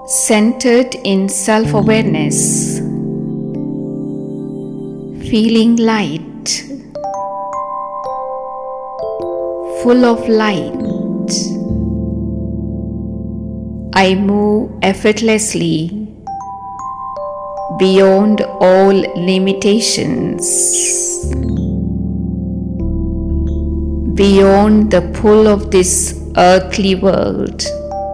centered in self-awareness, feeling light, full of light. I move effortlessly beyond all limitations, beyond the pull of this earthly world.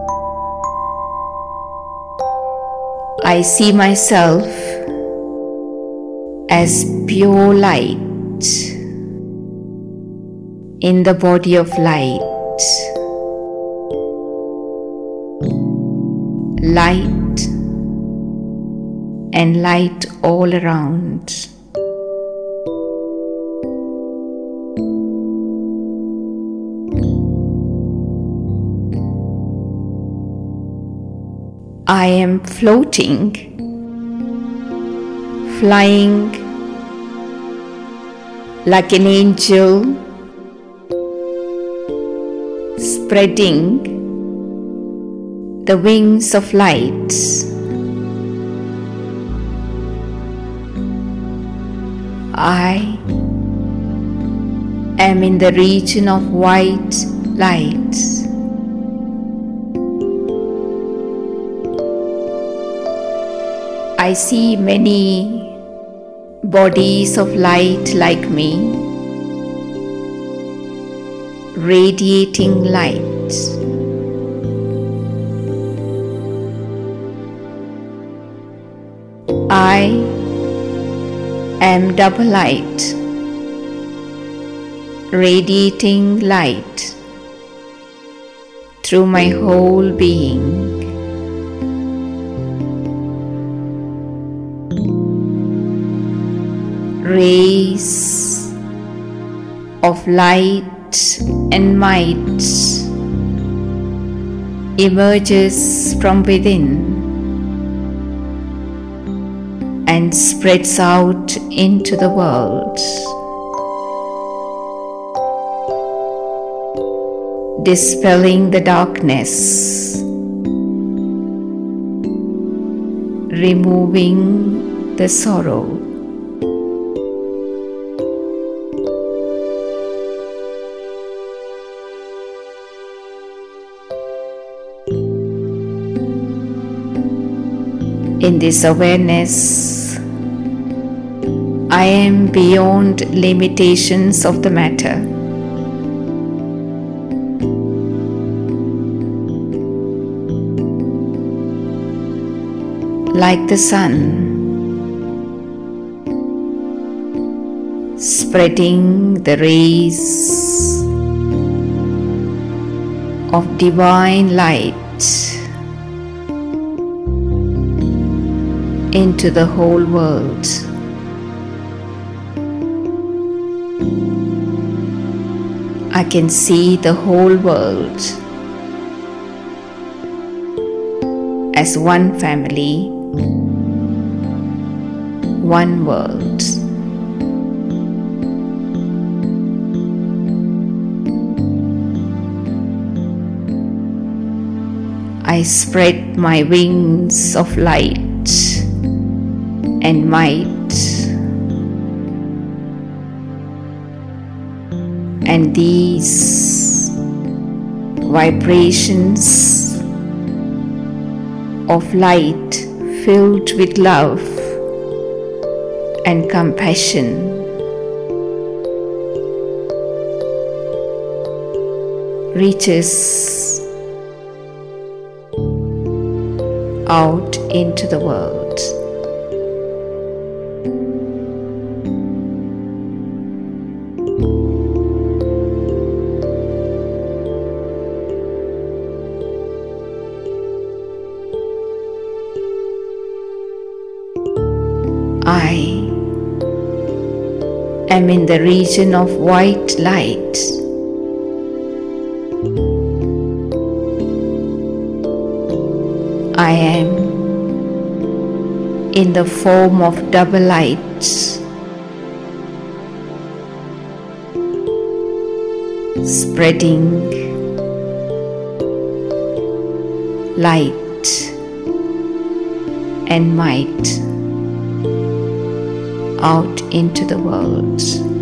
I see myself as pure light in the body of light. Light and light all around. I am floating, flying like an angel, spreading the wings of light. I am in the region of white light. I see many bodies of light like me, radiating light. I am double light, radiating light through my whole being. Rays of light and might emerges from within and spreads out into the world, dispelling the darkness, removing the sorrow. In this awareness, I am beyond limitations of the matter. Like the sun, spreading the rays of divine light into the whole world. I can see the whole world as one family, one world. I spread my wings of light and might, and these vibrations of light filled with love and compassion reaches out into the world. I am in the region of white light. I am in the form of double light, spreading light and might out into the world.